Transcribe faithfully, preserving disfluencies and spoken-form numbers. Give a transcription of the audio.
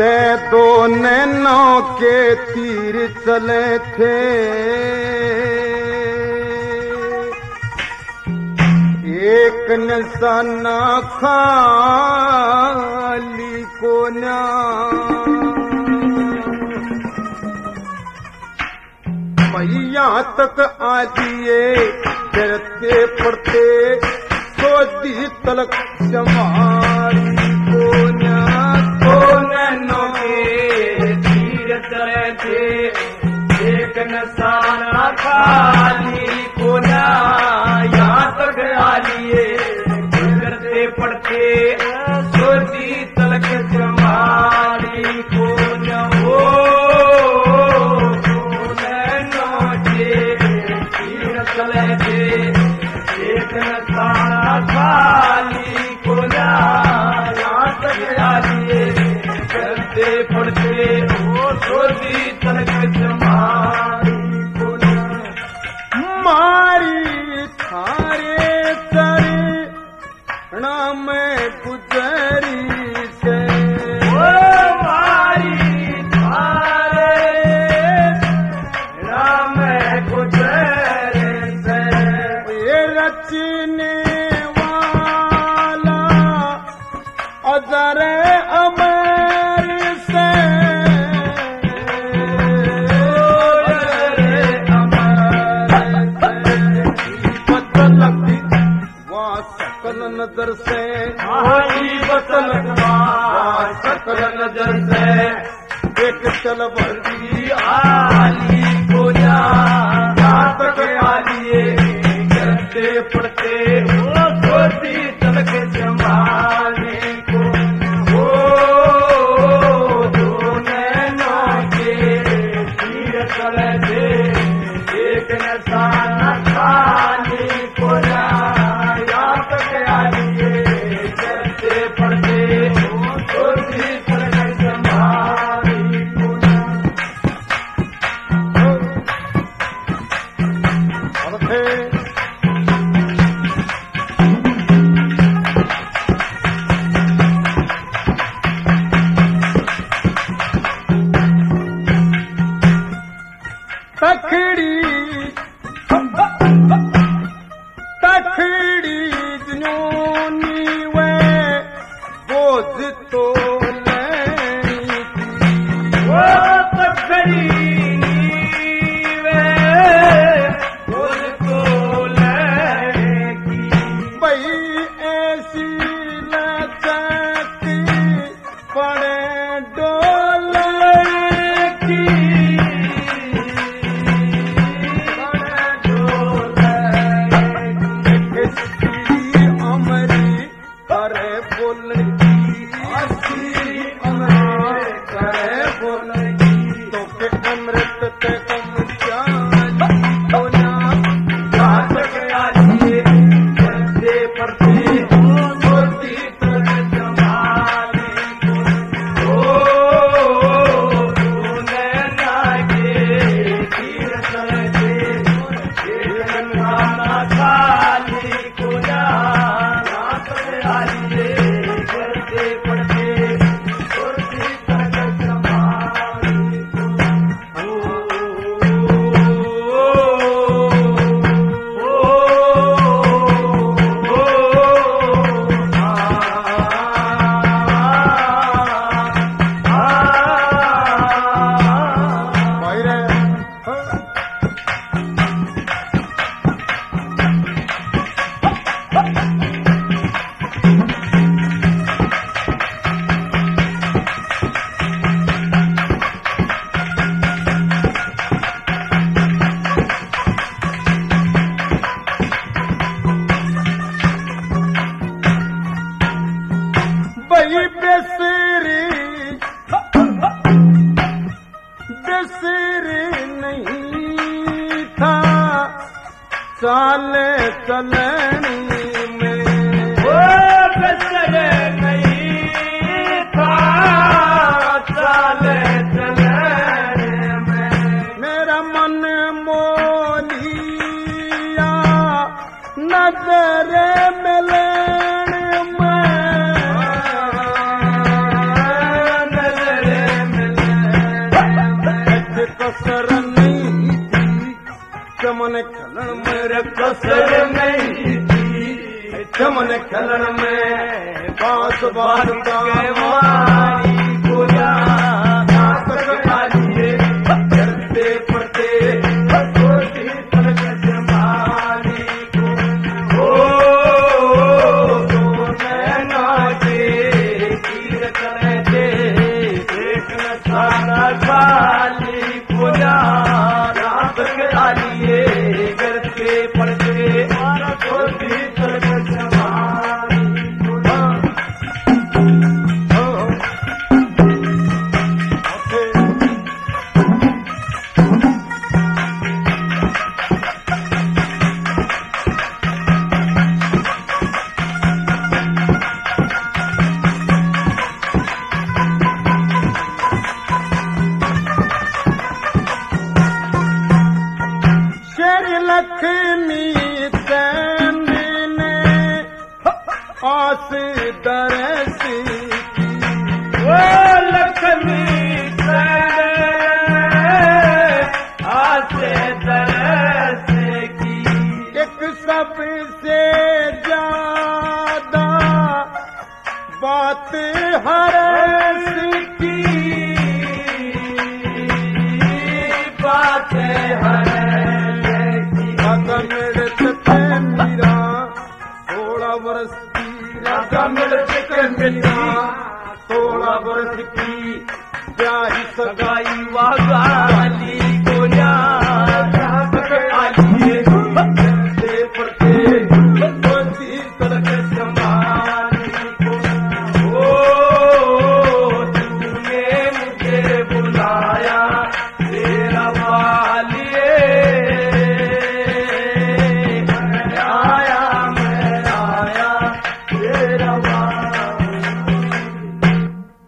ते दो नैनों के तीर चले थे, एक निशाना खाली को ना मैया तक आ दिए डरते पड़ते सोदी तलक समारी को ना दो नैनों के तीर चले थे, एक निशाना खाली को ना यहाँ तक आ लिए डरते पड़ते सोदी तलक समारी को ना हो। चले थे एक निशाना खाली को ना यहाँ तक आ लिए डरते पड़ते वो सोची तलक समारी को ना मारी थारे चरणा में गुजरी से ओ मारी थारे राम गुजरी रचने वाला अजर अमर से बतलती वहाँ सकल नजर से आई बतलवा सकल नजर से एक चल बड़ी आली को जा यहाँ तक आ लिए डरते पड़ते वो सोती तलक संभाले को वो दो नैनों के तीर चले थे, एक निशाना खाली को ना यहाँ तक आ लिए डरते पड़ते वो सोती तलक संभाले को ना। अब थे तखड़ी तखड़ी जनोनी वे बोझ तो लेनी वो तखड़ी वे बोझ तो लेगी भई ऐसी लचकती पड़े डोले की चाले चलनी में वो बसर नहीं था, चाले चलने में मेरा मन मोलिया नजर मिलन में नजर कसर नहीं थी चमन खलन में बांस बांस के मारी गोया नाटक आलिए चलते पड़ते छोटी तलक जमाली को ओ तो नैना के तीर चले थे एक न सारा खाली गोया नाटक आलिए करते पड़ते छोटी तलक जमाली शेर लक्ष्मी ने आस दरस ओ लक्ष्मी आसे तरस की एक सबसे ज्यादा बात हरस की बात हर मिलते मीरा सोलह वर्ष की मिलते मिला सोलह वर्ष की ब्याही सगाई गाई वाली गोया आलिए चलते पड़ते छोटी तलक जमाली को ओ तूने मुझे बुलाया